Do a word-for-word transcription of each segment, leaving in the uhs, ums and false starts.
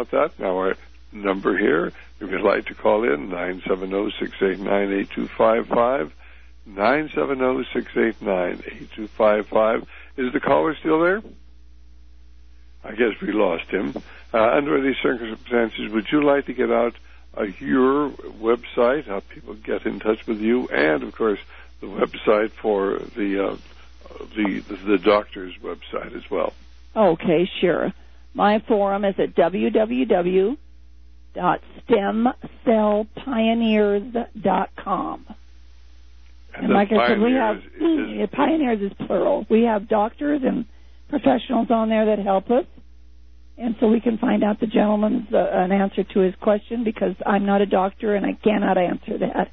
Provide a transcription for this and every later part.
about that. Now our number here, if you'd like to call in, nine seven zero, six eight nine, eight two five five, nine seven zero, six eight nine, eight two five five. Is the caller still there? I guess we lost him. Uh, under these circumstances, would you like to get out uh, your website, how people get in touch with you, and, of course, the website for the, uh, the, the, the doctor's website as well? Okay, sure. My forum is at w w w dot stem cell pioneers dot com. And, and like I said, we have, is, Pioneers is plural. We have doctors and professionals on there that help us. And so we can find out the gentleman's uh, an answer to his question, because I'm not a doctor and I cannot answer that.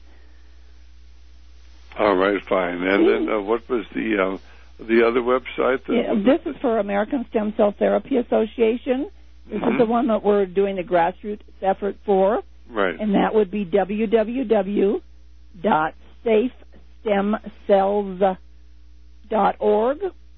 All right, fine. And then uh, what was the uh, the other website? That yeah, this is for American Stem Cell Therapy Association. This mm-hmm. is the one that we're doing the grassroots effort for. Right. And that would be w w w dot safe stem cells dot org.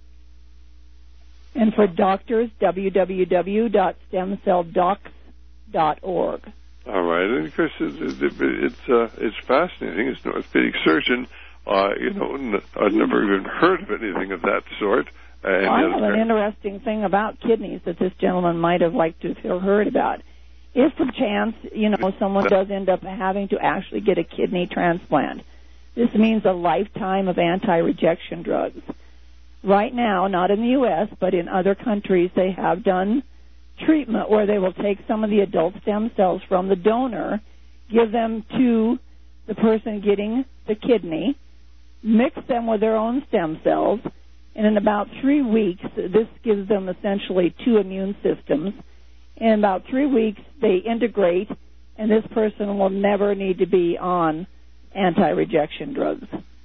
And for doctors, w w w dot stem cell docs dot org. All right, and of course it's it's, uh, it's fascinating. It's an orthopedic surgeon. Uh, you know, n- I've never even heard of anything of that sort. And well, I have an interesting thing about kidneys that this gentleman might have liked to have heard about. If per chance, you know, someone does end up having to actually get a kidney transplant, this means a lifetime of anti-rejection drugs. Right now, not in the U S, but in other countries, they have done treatment where they will take some of the adult stem cells from the donor, give them to the person getting the kidney, mix them with their own stem cells, and in about three weeks, this gives them essentially two immune systems. In about three weeks, they integrate, and this person will never need to be on anti-rejection drugs.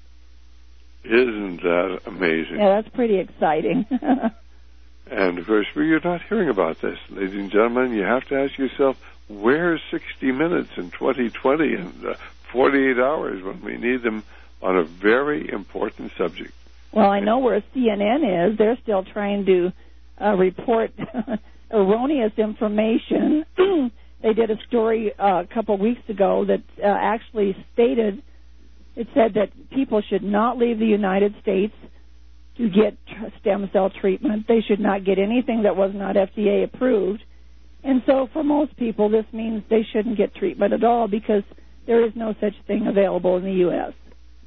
Isn't that amazing? Yeah, that's pretty exciting. And, of course, you're not hearing about this. Ladies and gentlemen, you have to ask yourself, where's sixty minutes in twenty twenty and uh, forty-eight hours when we need them on a very important subject? Well, I know where C N N is. They're still trying to uh, report erroneous information. They did a story uh, a couple weeks ago that uh, actually stated, it said that people should not leave the United States to get stem cell treatment. They should not get anything that was not F D A approved. And so for most people, this means they shouldn't get treatment at all because there is no such thing available in the U S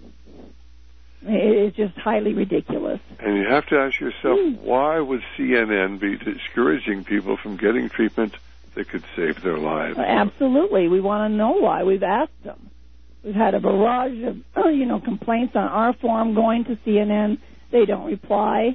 It is just highly ridiculous. And you have to ask yourself, mm. why would C N N be discouraging people from getting treatment that could save their lives? Absolutely. We want to know why. We've asked them. We've had a barrage of, you know, complaints on our forum going to C N N. They don't reply.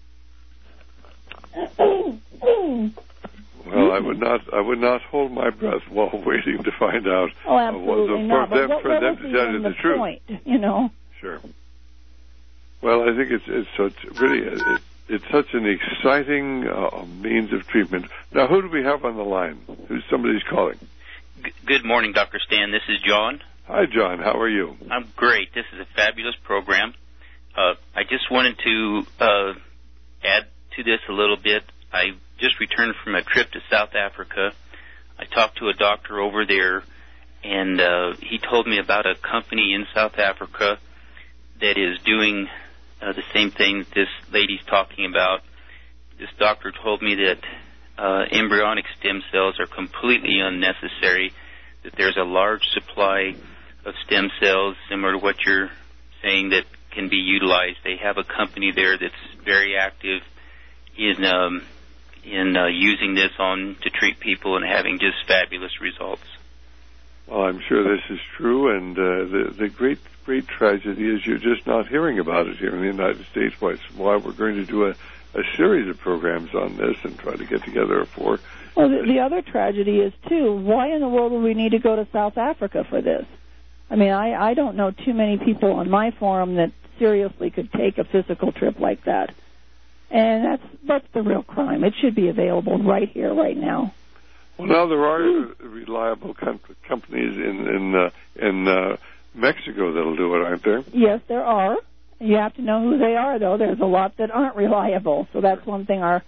Well, I would not. I would not hold my breath while waiting to find out. Oh, absolutely uh, not. For them, but what, for what them was to tell you the, the truth. Point, you know. Sure. Well, I think it's it's so it's really it, it's such an exciting uh, means of treatment. Now, who do we have on the line? Who's somebody's calling? G- good morning, Doctor Stan. This is John. Hi, John. How are you? I'm great. This is a fabulous program. Uh, I just wanted to uh, add to this a little bit. I just returned from a trip to South Africa. I talked to a doctor over there, and uh, he told me about a company in South Africa that is doing uh, the same thing that this lady's talking about. This doctor told me that uh, embryonic stem cells are completely unnecessary, that there's a large supply of stem cells, similar to what you're saying, that can be utilized. They have a company there that's very active in um, in uh, using this on to treat people and having just fabulous results. Well, I'm sure this is true, and uh, the the great great tragedy is you're just not hearing about it here in the United States. Why why we're going to do a, a series of programs on this and try to get together for. Well, the, the other tragedy is too, why in the world would we need to go to South Africa for this? I mean, I, I don't know too many people on my forum that seriously could take a physical trip like that. And that's that's the real crime. It should be available right here, right now. Well, now there are reliable com- companies in in uh, in uh, Mexico that'll do it, aren't there? Yes, there are. You have to know who they are, though. There's a lot that aren't reliable. So that's one thing our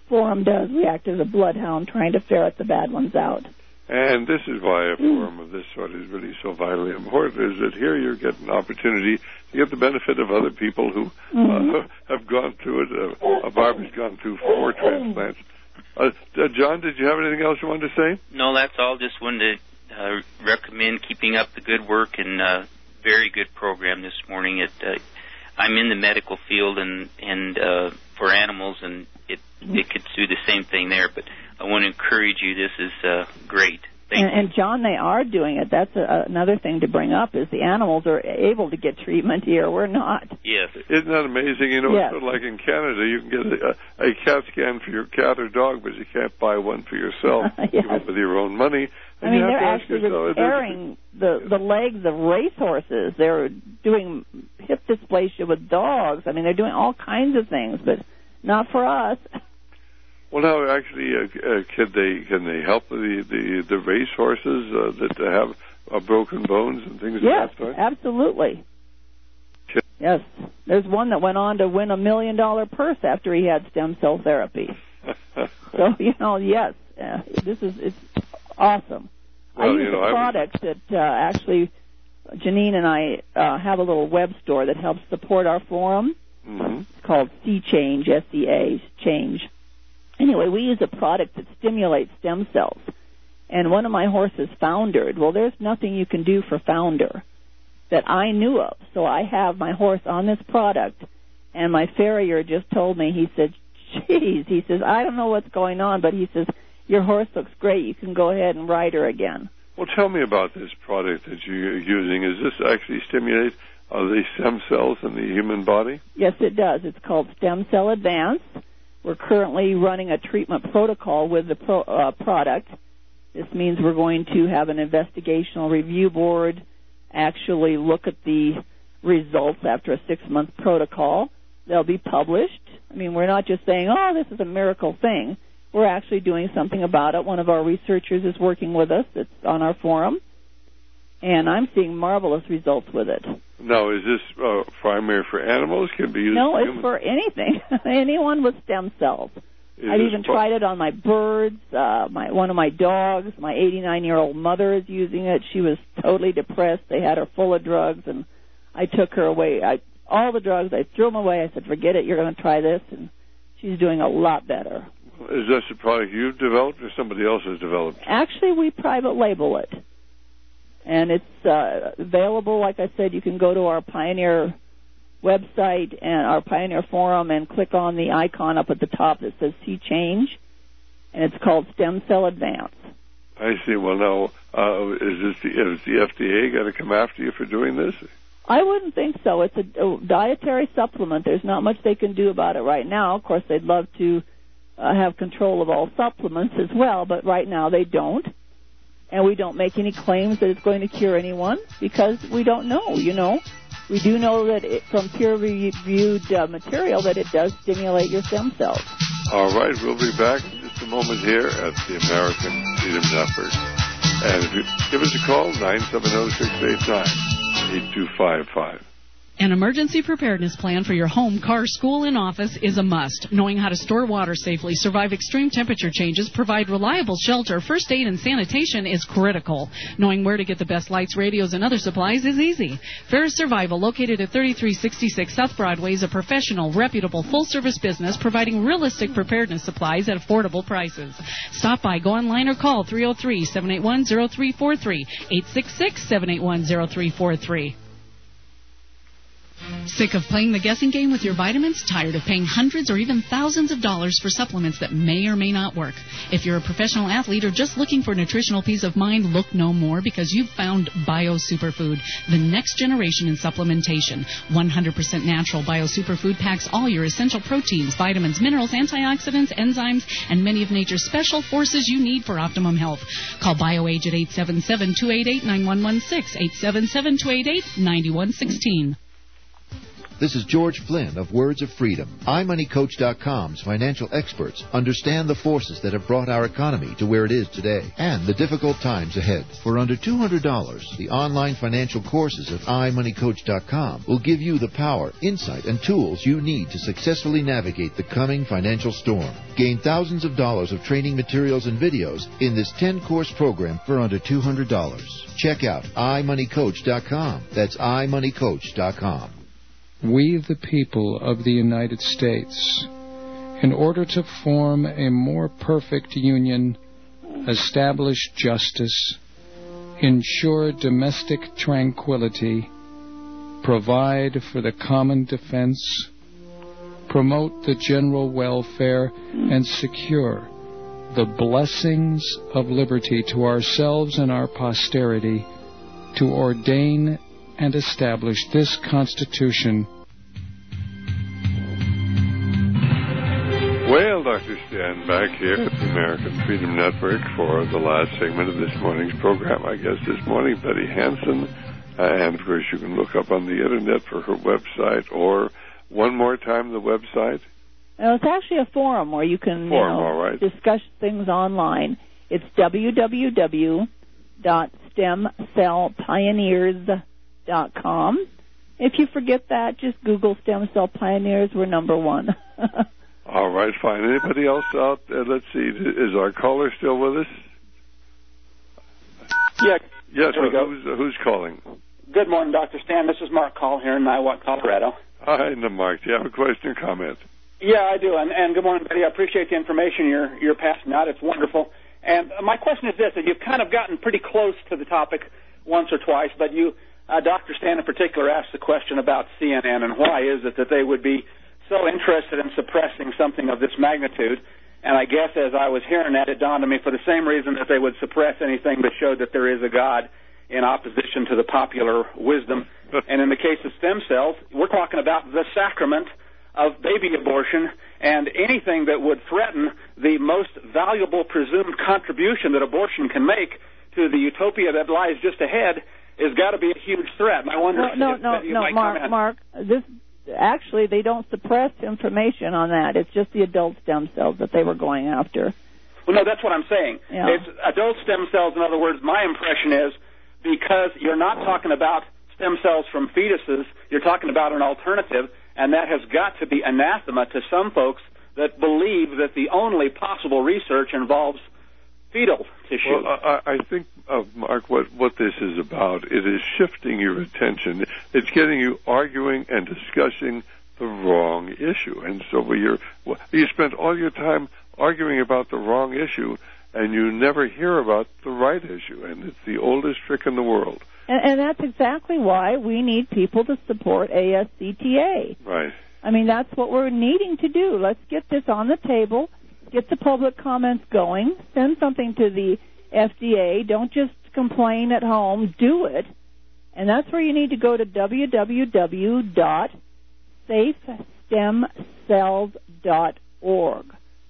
forum does. We act as a bloodhound trying to ferret the bad ones out. And this is why a forum of this sort is really so vitally important, is that here you're getting an opportunity to get the benefit of other people who mm-hmm. uh, have gone through it. Uh, Barbara's gone through four transplants. Uh, uh, John, did you have anything else you wanted to say? No, that's all. Just wanted to uh, recommend keeping up the good work, and uh, very good program this morning. It, uh, I'm in the medical field and, and uh, for animals, and it, it could do the same thing there, but I want to encourage you. This is uh, great. Thank and, you. and, John, they are doing it. That's a, another thing to bring up, is the animals are able to get treatment here. We're not. Yes. Isn't that amazing? You know, yes. it's sort of like in Canada, you can get a, a CAT scan for your cat or dog, but you can't buy one for yourself, yes. even with your own money. I mean, they're actually repairing the, the legs of racehorses. They're doing hip dysplasia with dogs. I mean, they're doing all kinds of things, but not for us. Well, now, actually, uh, uh, can they can they help the the, the race horses uh, that have uh, broken bones and things yes, of that sort? Yes, absolutely. Can yes, there's one that went on to win a million dollar purse after he had stem cell therapy. So you know, yes, uh, this is it's awesome. Well, I use you know, a product that uh, actually Janine and I uh, have a little web store that helps support our forum. Mm-hmm. It's called C Change, S E A Change. Anyway, we use a product that stimulates stem cells. And one of my horses foundered. Well, there's nothing you can do for founder that I knew of. So I have my horse on this product, and my farrier just told me, he said, geez, he says, I don't know what's going on, but he says, your horse looks great. You can go ahead and ride her again. Well, tell me about this product that you're using. Is this actually stimulate uh, the stem cells in the human body? Yes, it does. It's called Stem Cell Advance. We're currently running a treatment protocol with the pro, uh, product. This means we're going to have an investigational review board actually look at the results after a six-month protocol. They'll be published. I mean, we're not just saying, oh, this is a miracle thing. We're actually doing something about it. One of our researchers is working with us. It's on our forum. And I'm seeing marvelous results with it. Now, is this uh, primary for animals? Can it be used no, for it's humans? for anything. Anyone with stem cells. Is I've even pro- tried it on my birds. Uh, my one of my dogs. My eighty-nine-year-old mother is using it. She was totally depressed. They had her full of drugs, and I took her away. I all the drugs. I threw them away. I said, "Forget it. You're going to try this," and she's doing a lot better. Is this a product you've developed or somebody else has developed? Actually, we private label it. And it's uh, available, like I said, you can go to our Pioneer website and our Pioneer forum and click on the icon up at the top that says See Change, and it's called Stem Cell Advance. I see. Well, now, uh, is, this the, is the F D A going to come after you for doing this? I wouldn't think so. It's a, a dietary supplement. There's not much they can do about it right now. Of course, they'd love to uh, have control of all supplements as well, but right now they don't. And we don't make any claims that it's going to cure anyone because we don't know, you know. We do know that it, from peer-reviewed uh, material that it does stimulate your stem cells. All right, we'll be back in just a moment here at the American Freedom Network. And if you give us a call, nine seven zero, six eight nine, eight two five five. An emergency preparedness plan for your home, car, school, and office is a must. Knowing how to store water safely, survive extreme temperature changes, provide reliable shelter, first aid, and sanitation is critical. Knowing where to get the best lights, radios, and other supplies is easy. Ferris Survival, located at thirty-three sixty-six South Broadway, is a professional, reputable, full-service business providing realistic preparedness supplies at affordable prices. Stop by, go online, or call three oh three, seven eight one, oh three four three, eight six six, seven eight one, oh three four three. Sick of playing the guessing game with your vitamins? Tired of paying hundreds or even thousands of dollars for supplements that may or may not work? If you're a professional athlete or just looking for nutritional peace of mind, look no more because you've found Bio Superfood, the next generation in supplementation. one hundred percent natural Bio Superfood packs all your essential proteins, vitamins, minerals, antioxidants, enzymes, and many of nature's special forces you need for optimum health. Call BioAge at eight seven seven, two eight eight, nine one one six, eight seven seven, two eight eight, nine one one six. This is George Flynn of Words of Freedom. i money coach dot com's financial experts understand the forces that have brought our economy to where it is today and the difficult times ahead. For under two hundred dollars, the online financial courses at i money coach dot com will give you the power, insight, and tools you need to successfully navigate the coming financial storm. Gain thousands of dollars of training materials and videos in this ten-course program for under two hundred dollars. Check out i money coach dot com. That's i money coach dot com. We, the people of the United States, in order to form a more perfect union, establish justice, ensure domestic tranquility, provide for the common defense, promote the general welfare, and secure the blessings of liberty to ourselves and our posterity, to ordain and establish this Constitution. Well, Doctor Stan back here at the American Freedom Network for the last segment of this morning's program. I guess this morning, Betty Hansen, uh, and of course you can look up on the internet for her website, or one more time the website. Well, it's actually a forum where you can forum, you know, all right. discuss things online. It's w w w dot stem cell pioneers dot com. If you forget that, just Google Stem Cell Pioneers. We're number one. All right, fine. Anybody else out there? Let's see. Is our caller still with us? Yeah. Yes. So who's, who's calling? Good morning, Doctor Stan. This is Mark Call here in Niwot, Colorado. Hi, Mark. Do you have a question or comment? Yeah, I do. And, and good morning, Betty. I appreciate the information you're you're passing out. It's wonderful. And my question is this: that you've kind of gotten pretty close to the topic once or twice, but you. Uh, Doctor Stan in particular asked the question about C N N and why is it that they would be so interested in suppressing something of this magnitude. And I guess as I was hearing that, it dawned on me for the same reason that they would suppress anything that showed that there is a God in opposition to the popular wisdom. And in the case of stem cells, we're talking about the sacrament of baby abortion, and anything that would threaten the most valuable presumed contribution that abortion can make to the utopia that lies just ahead has got to be a huge threat. And I wonder no, if, no, if no, no, Mark, comment. Mark, this actually they don't suppress information on that. It's just the adult stem cells that they were going after. Well, no, that's what I'm saying. Yeah. It's adult stem cells. In other words, my impression is because you're not talking about stem cells from fetuses, you're talking about an alternative, and that has got to be anathema to some folks that believe that the only possible research involves fetal tissue. Well, I, I think, uh, Mark, what, what this is about, it is shifting your attention. It's getting you arguing and discussing the wrong issue. And so you're, well, you spend all your time arguing about the wrong issue, and you never hear about the right issue. And it's the oldest trick in the world. And, and that's exactly why we need people to support A S C T A. Right. I mean, that's what we're needing to do. Let's get this on the table. Get the public comments going. Send something to the F D A. Don't just complain at home. Do it. And that's where you need to go to w w w dot safe stem cells dot org.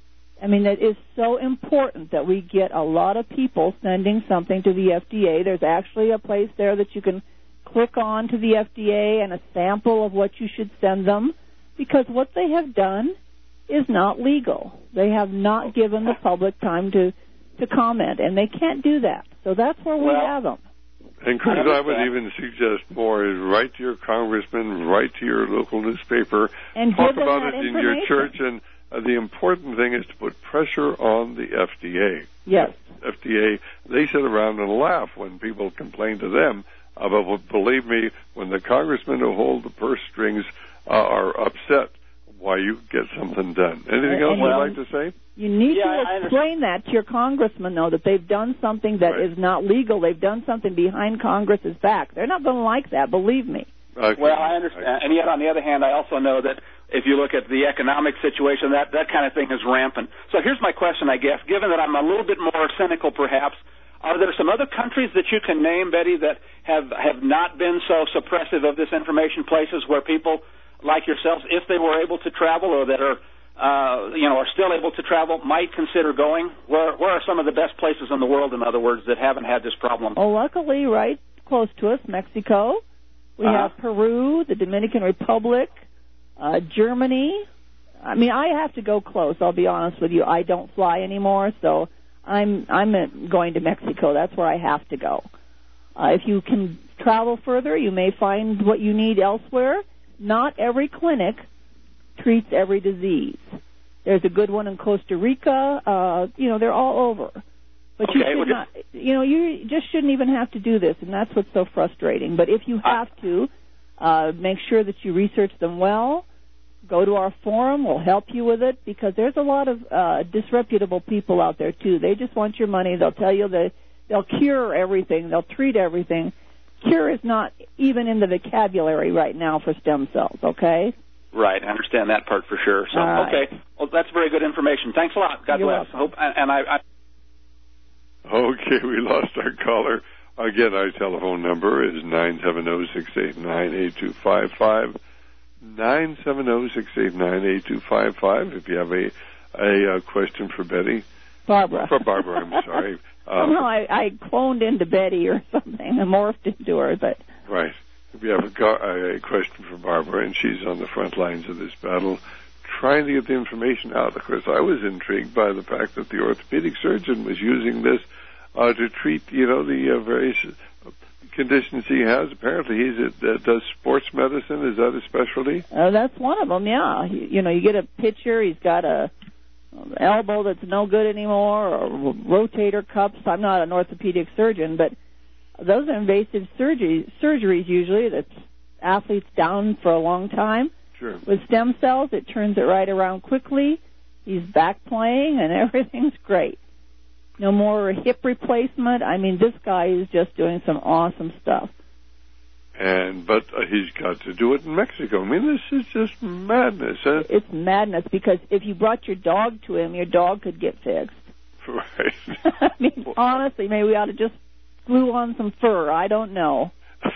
I mean, it is so important that we get a lot of people sending something to the F D A. There's actually a place there that you can click on to the F D A and a sample of what you should send them, because what they have done is not legal. They have not given the public time to, to comment, and they can't do that. So that's where we well, have them. And Chris, I would even suggest more is write to your congressman, write to your local newspaper, and talk give them about that it in your church, and uh, the important thing is to put pressure on the F D A. Yes. F D A, they sit around and laugh when people complain to them, uh, but believe me, when the congressmen who hold the purse strings uh, are upset, why you get something done. Anything else well, you'd like to say? You need yeah, to explain that to your congressman, though, that they've done something that right. is not legal. They've done something behind Congress's back. They're not going to like that, believe me. Okay. Well, I understand. And yet, on the other hand, I also know that if you look at the economic situation, that, that kind of thing is rampant. So here's my question, I guess. Given that I'm a little bit more cynical, perhaps, are there some other countries that you can name, Betty, that have, have not been so suppressive of this information, places where people like yourselves, if they were able to travel or that are, uh, you know, are still able to travel, might consider going? Where, where are some of the best places in the world, in other words, that haven't had this problem? Well, luckily, right close to us, Mexico, We Uh-huh. have Peru, the Dominican Republic, uh, Germany. I mean, I have to go close. I'll be honest with you. I don't fly anymore, so I'm I'm going to Mexico. That's where I have to go. Uh, if you can travel further, you may find what you need elsewhere. Not every clinic treats every disease. There's a good one in Costa Rica. Uh, you know, they're all over. But Okay, you should well, not, you know, you just shouldn't even have to do this, and that's what's so frustrating. But if you have to, uh, make sure that you research them well. Go to our forum. We'll help you with it, because there's a lot of uh, disreputable people out there, too. They just want your money. They'll tell you that they'll cure everything. They'll treat everything. Cure is not even in the vocabulary right now for stem cells, okay? Right, I understand that part for sure. So, All right. okay, well, that's very good information. Thanks a lot. God You're bless. welcome. Hope, and I, I Okay, we lost our caller. Again, our telephone number is nine seven zero, six eight nine, eight two five five. nine seven zero, six eight nine, eight two five five. If you have a a uh, question for Betty. Barbara. For Barbara, I'm sorry. Um, well, I, I cloned into Betty or something and morphed into her, but... Right. If you have a, go- a question for Barbara, and she's on the front lines of this battle, trying to get the information out. Of course, I was intrigued by the fact that the orthopedic surgeon was using this uh, to treat, you know, the uh, various conditions he has. Apparently, he's a, uh, does sports medicine. Is that his specialty? Uh, that's one of them, yeah. You, you know, you get a pitcher, he's got a elbow that's no good anymore, or rotator cuffs. I'm not an orthopedic surgeon, but those are invasive surgery, surgeries usually that's athletes down for a long time. Sure. With stem cells, it turns it right around quickly. He's back playing, and everything's great. No more hip replacement. I mean, this guy is just doing some awesome stuff. And but uh, he's got to do it in Mexico. I mean, this is just madness. Huh? It's madness, because if you brought your dog to him, your dog could get fixed. Right. I mean, honestly, maybe we ought to just glue on some fur. I don't know.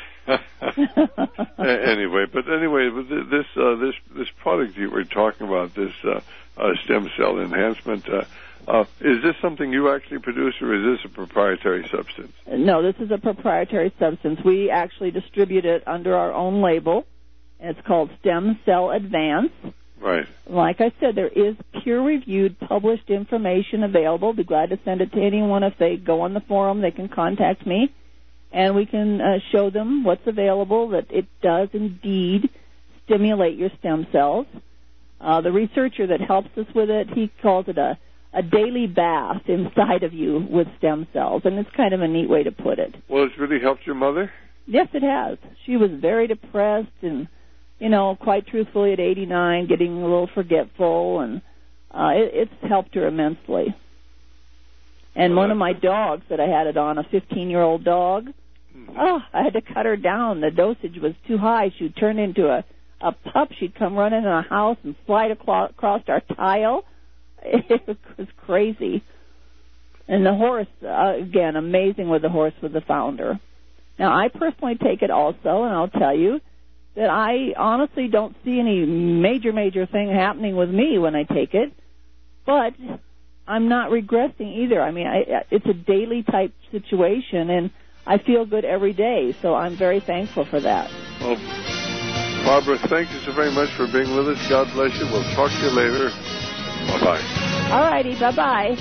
Anyway, but anyway, this uh, this this product you were talking about, this uh, uh, stem cell enhancement, uh, uh, is this something you actually produce, or is this a proprietary substance? No, this is a proprietary substance. We actually distribute it under our own label. It's called Stem Cell Advance. Right. Like I said, there is peer-reviewed, published information available. Be glad to send it to anyone. If they go on the forum, they can contact me, and we can uh, show them what's available, that it does indeed stimulate your stem cells. Uh, the researcher that helps us with it, he calls it a, a daily bath inside of you with stem cells, and it's kind of a neat way to put it. Well, it's really helped your mother? Yes, it has. She was very depressed and, you know, quite truthfully at eighty-nine, getting a little forgetful, and uh, it, it's helped her immensely. And Well, one of my dogs that I had it on, a fifteen-year-old dog, mm-hmm. oh, I had to cut her down. The dosage was too high. She'd turn into a, a pup. She'd come running in the house and slide aclo- across our tile. It was crazy. And the horse, uh, again, amazing with the horse with the founder. Now, I personally take it also, and I'll tell you that I honestly don't see any major, major thing happening with me when I take it, but I'm not regressing either. I mean, I, it's a daily type situation, and I feel good every day, so I'm very thankful for that. Well, Barbara, thank you so very much for being with us. God bless you. We'll talk to you later. Bye-bye. All righty, bye-bye.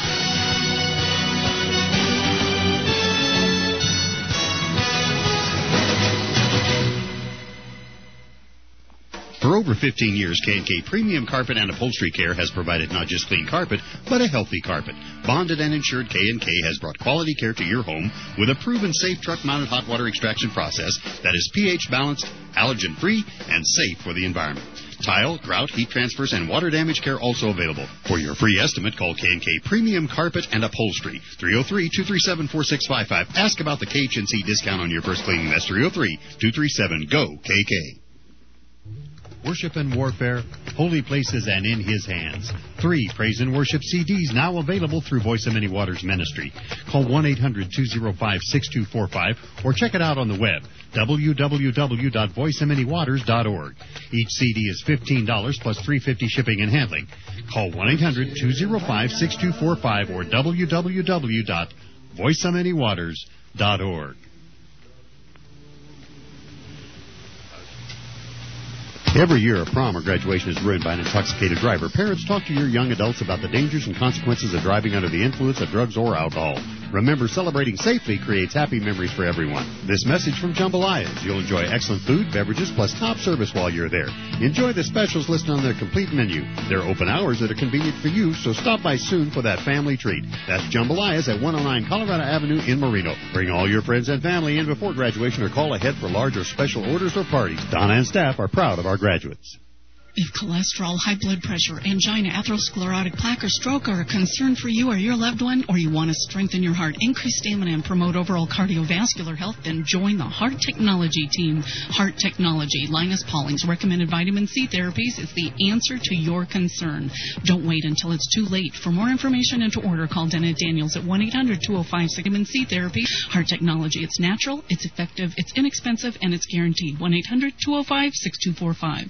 For over fifteen years, K and K Premium Carpet and Upholstery Care has provided not just clean carpet, but a healthy carpet. Bonded and insured, K and K has brought quality care to your home with a proven safe truck-mounted hot water extraction process that is pH balanced, allergen-free, and safe for the environment. Tile, grout, heat transfers, and water damage care also available. For your free estimate, call K and K Premium Carpet and Upholstery, three oh three, two three seven, four six five five. Ask about the K H N C discount on your first cleaning. That's three oh three, two three seven, G O K K. Worship and Warfare, Holy Places and In His Hands. Three Praise and Worship C Ds now available through Voice of Many Waters Ministry. Call one eight hundred, two oh five, six two four five or check it out on the web, w w w dot voice of many waters dot org. Each C D is fifteen dollars plus three dollars and fifty cents shipping and handling. Call one eight hundred, two oh five, six two four five or w w w dot voice of many waters dot org. Every year, a prom or graduation is ruined by an intoxicated driver. Parents, talk to your young adults about the dangers and consequences of driving under the influence of drugs or alcohol. Remember, celebrating safely creates happy memories for everyone. This message from Jambalayas. You'll enjoy excellent food, beverages, plus top service while you're there. Enjoy the specials listed on their complete menu. There are open hours that are convenient for you, so stop by soon for that family treat. That's Jambalayas at one oh nine Colorado Avenue in Marino. Bring all your friends and family in before graduation or call ahead for large or special orders or parties. Donna and staff are proud of our graduates. If cholesterol, high blood pressure, angina, atherosclerotic plaque, or stroke are a concern for you or your loved one, or you want to strengthen your heart, increase stamina, and promote overall cardiovascular health, then join the Heart Technology team. Heart Technology, Linus Pauling's recommended vitamin C therapies is the answer to your concern. Don't wait until it's too late. For more information and to order, call Dennett Daniels at one eight hundred two oh five vitamin C therapy. Heart Technology, it's natural, it's effective, it's inexpensive, and it's guaranteed. one eight hundred two oh five six two four five.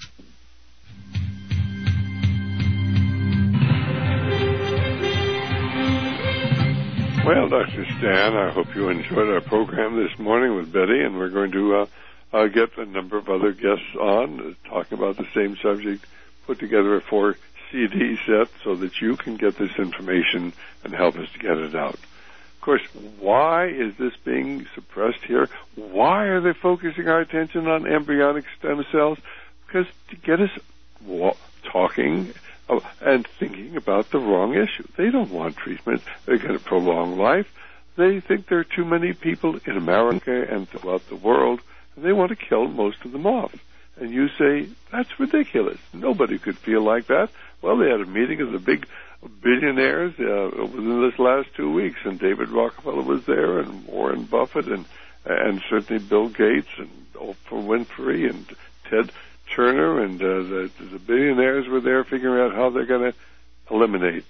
Well, Doctor Stan, I hope you enjoyed our program this morning with Betty, and we're going to uh, uh, get a number of other guests on uh, talking about the same subject, put together a four C D set so that you can get this information and help us to get it out. Of course, why is this being suppressed here? Why are they focusing our attention on embryonic stem cells? Because to get us wa- talking and thinking about the wrong issue. They don't want treatment. They're going to prolong life. They think there are too many people in America and throughout the world, and they want to kill most of them off. And you say, that's ridiculous. Nobody could feel like that. Well, they had a meeting of the big billionaires uh, within this last two weeks, and David Rockefeller was there, and Warren Buffett, and and certainly Bill Gates, and Oprah Winfrey, and Ted Turner, and uh, the, the billionaires were there figuring out how they're going to eliminate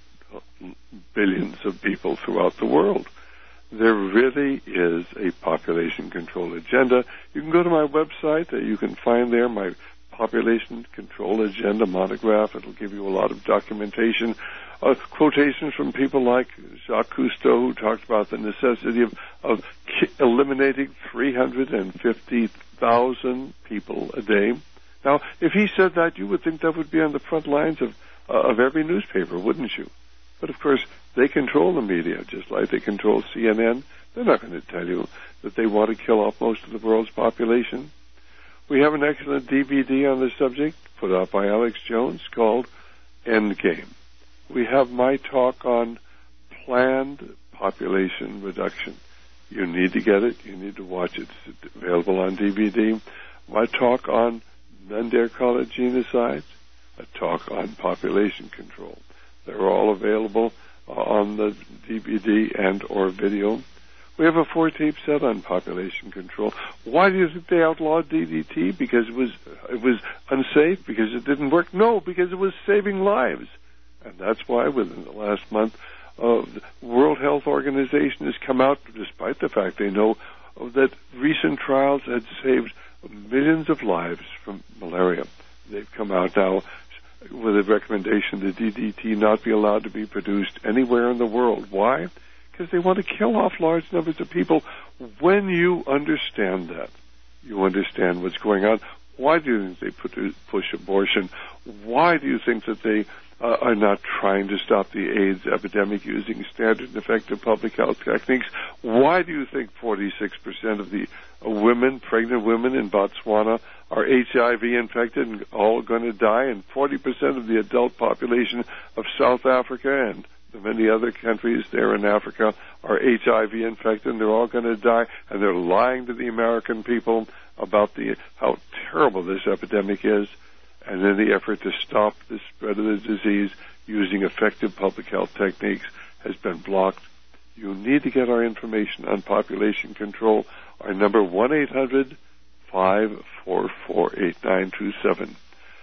billions of people throughout the world. There really is a population control agenda. You can go to my website. Uh, you can find there my population control agenda monograph. It'll give you a lot of documentation, uh, quotations from people like Jacques Cousteau, who talked about the necessity of, of ki- eliminating three hundred fifty thousand people a day. Now, if he said that, you would think that would be on the front lines of uh, of every newspaper, wouldn't you? But, of course, they control the media, just like they control C N N. They're not going to tell you that they want to kill off most of the world's population. We have an excellent D V D on the subject, put out by Alex Jones, called Endgame. We have my talk on planned population reduction. You need to get it. You need to watch it. It's available on D V D. My talk on Neanderthal genocides, a talk on population control. They're all available uh, on the D V D and or video. We have a four-tape set on population control. Why do you think they outlawed D D T? Because it was it was unsafe? Because it didn't work? No, because it was saving lives. And that's why within the last month, uh, the World Health Organization has come out, despite the fact they know that recent trials had saved millions of lives from malaria. They've come out now with a recommendation that D D T not be allowed to be produced anywhere in the world. Why? Because they want to kill off large numbers of people. When you understand that, you understand what's going on. Why do you think they put, push abortion? Why do you think that they uh, are not trying to stop the AIDS epidemic using standard and effective public health techniques? Why do you think forty-six percent of the uh, women, pregnant women in Botswana are H I V infected and all going to die, and forty percent of the adult population of South Africa and the many other countries there in Africa are H I V infected and they're all going to die, and they're lying to the American people about the how terrible this epidemic is, and in the effort to stop the spread of the disease using effective public health techniques has been blocked. You need to get our information on population control. Our number, one eight hundred five four four eight nine two seven.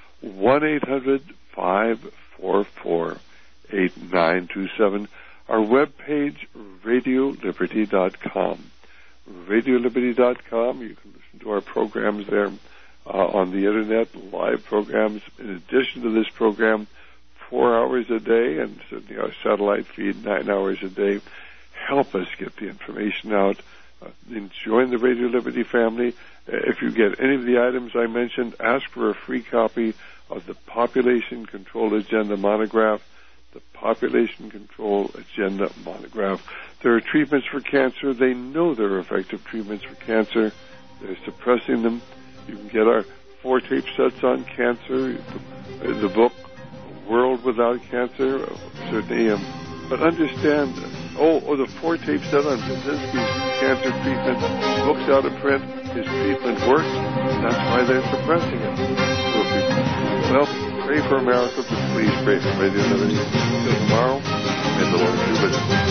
one eight hundred five four four eight nine two seven. Our webpage, radio liberty dot com. radio liberty dot com. You can listen to our programs there uh, on the Internet, live programs. In addition to this program, four hours a day, and certainly our satellite feed, nine hours a day. Help us get the information out. Uh, join the Radio Liberty family. Uh, if you get any of the items I mentioned, ask for a free copy of the Population Control Agenda monograph. The Population Control Agenda monograph. There are treatments for cancer. They know there are effective treatments for cancer. They're suppressing them. You can get our four tape sets on cancer, the, the book World Without Cancer, certainly. Um, but understand, oh, oh, the four tape set on Brzezinski's cancer treatment, the book's out of print, his treatment works, and that's why they're suppressing it. So if you, well, pray for America, but please pray for Radio Liberty. Until tomorrow, may the Lord be with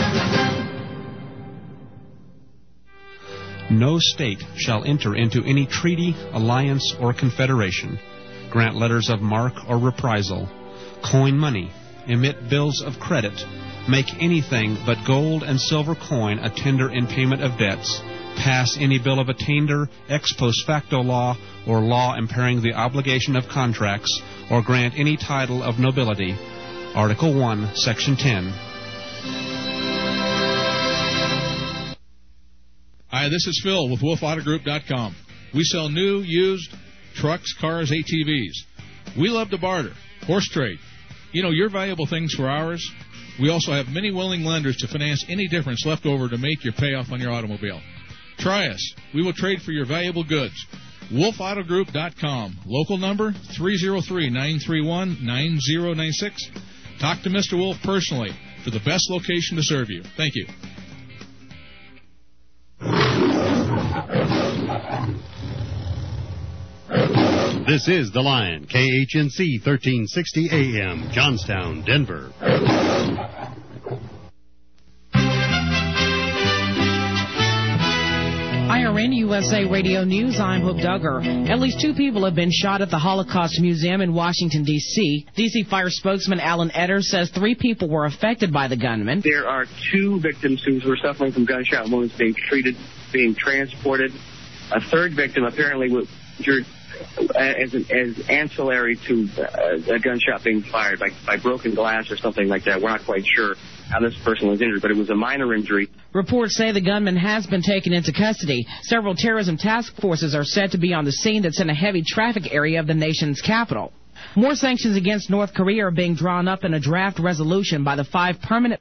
you. No state shall enter into any treaty, alliance, or confederation, grant letters of marque or reprisal, coin money, emit bills of credit, make anything but gold and silver coin a tender in payment of debts, pass any bill of attainder, ex post facto law, or law impairing the obligation of contracts, or grant any title of nobility. Article one, Section ten. Hi, this is Phil with Wolf Auto Group dot com. We sell new, used trucks, cars, A T Vs. We love to barter, horse trade. You know, your valuable things for ours. We also have many willing lenders to finance any difference left over to make your payoff on your automobile. Try us. We will trade for your valuable goods. Wolf Auto Group dot com. Local number three oh three, nine three one, nine oh nine six. Talk to Mister Wolf personally for the best location to serve you. Thank you. This is The Lion, K H N C thirteen sixty A M, Johnstown, Denver. I R N U S A Radio News, I'm Hope Duggar. At least two people have been shot at the Holocaust Museum in Washington, D C D C Fire spokesman Alan Etter says three people were affected by the gunman. There are two victims who were suffering from gunshot wounds being treated, being transported. A third victim apparently was injured as, an, as ancillary to uh, a gunshot being fired by, by broken glass or something like that. We're not quite sure how this person was injured, but it was a minor injury. Reports say the gunman has been taken into custody. Several terrorism task forces are said to be on the scene that's in a heavy traffic area of the nation's capital. More sanctions against North Korea are being drawn up in a draft resolution by the five permanent